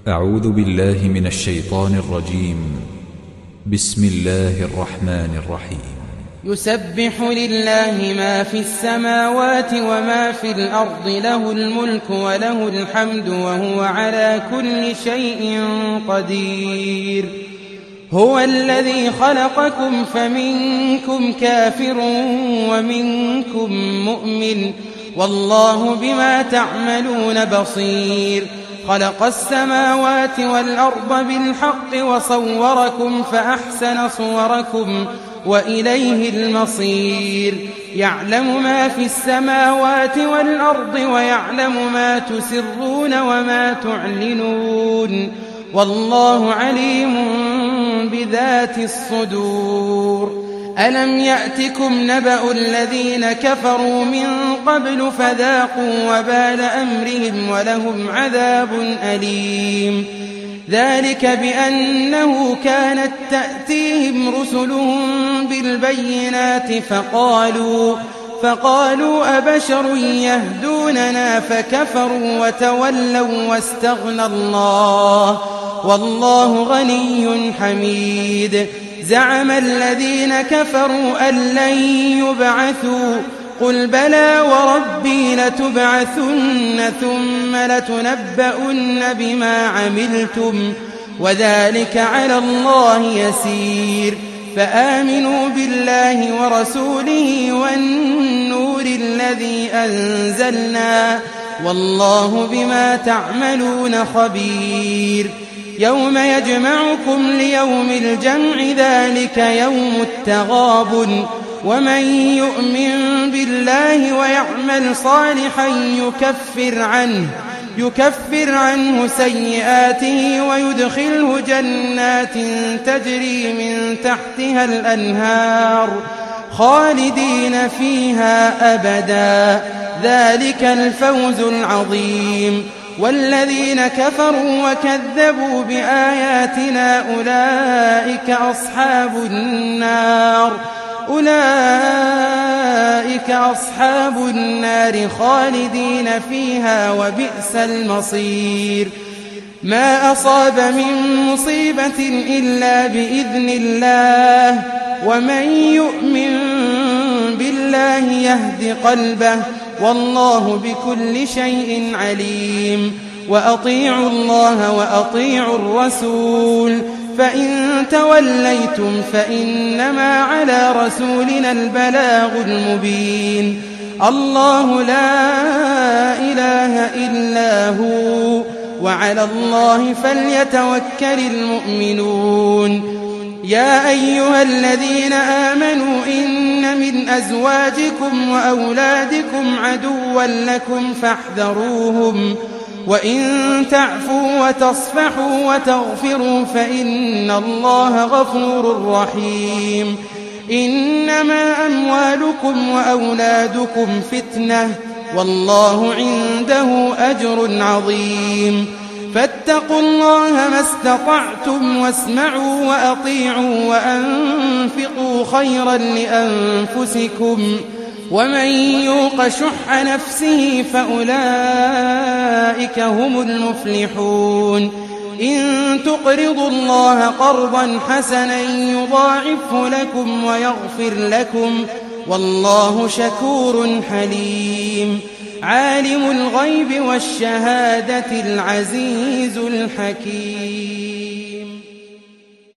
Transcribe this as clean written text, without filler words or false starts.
أعوذ بالله من الشيطان الرجيم. بسم الله الرحمن الرحيم. يسبح لله ما في السماوات وما في الأرض، له الملك وله الحمد وهو على كل شيء قدير. هو الذي خلقكم فمنكم كافر ومنكم مؤمن، والله بما تعملون بصير. خلق السماوات والأرض بالحق وصوركم فأحسن صوركم وإليه المصير. يعلم ما في السماوات والأرض ويعلم ما تسرون وما تعلنون، والله عليم بذات الصدور. ألم يأتكم نبأ الذين كفروا من قبل فذاقوا وبال أمرهم ولهم عذاب أليم. ذلك بأنه كانت تأتيهم رسلهم بالبينات فقالوا أبشر يهدوننا فكفروا وتولوا واستغنى الله، والله غني حميد. زعم الذين كفروا أن لن يبعثوا، قل بلى وربي لتبعثن ثم لتنبؤن بما عملتم، وذلك على الله يسير. فآمنوا بالله ورسوله والنور الذي أنزلنا، والله بما تعملون خبير. يوم يجمعكم ليوم الجمع، ذلك يوم التغابن. ومن يؤمن بالله ويعمل صالحا يكفر عنه سيئاته ويدخله جنات تجري من تحتها الأنهار خالدين فيها أبدا، ذلك الفوز العظيم. والذين كفروا وكذبوا بآياتنا أولئك أصحاب النار خالدين فيها وبئس المصير. ما أصاب من مصيبة إلا بإذن الله، ومن يؤمن بالله يهد قلبه، والله بكل شيء عليم. وأطيعوا الله وأطيعوا الرسول، فإن توليتم فإنما على رسولنا البلاغ المبين. الله لا إله إلا هو، وعلى الله فليتوكل المؤمنون. يا أيها الذين آمنوا إن من أزواجكم وأولادكم عدوا لكم فاحذروهم، وإن تعفوا وتصفحوا وتغفروا فإن الله غفور رحيم. إنما أموالكم وأولادكم فتنة، والله عنده أجر عظيم. فاتقوا الله ما استطعتم، واسمعوا وأطيعوا وأنفقوا خيرا لأنفسكم، ومن يوق شح نفسه فأولئك هم المفلحون. إن تقرضوا الله قرضا حسنا يضاعفه لكم ويغفر لكم، والله شكور حليم. عالم الغيب والشهادة العزيز الحكيم.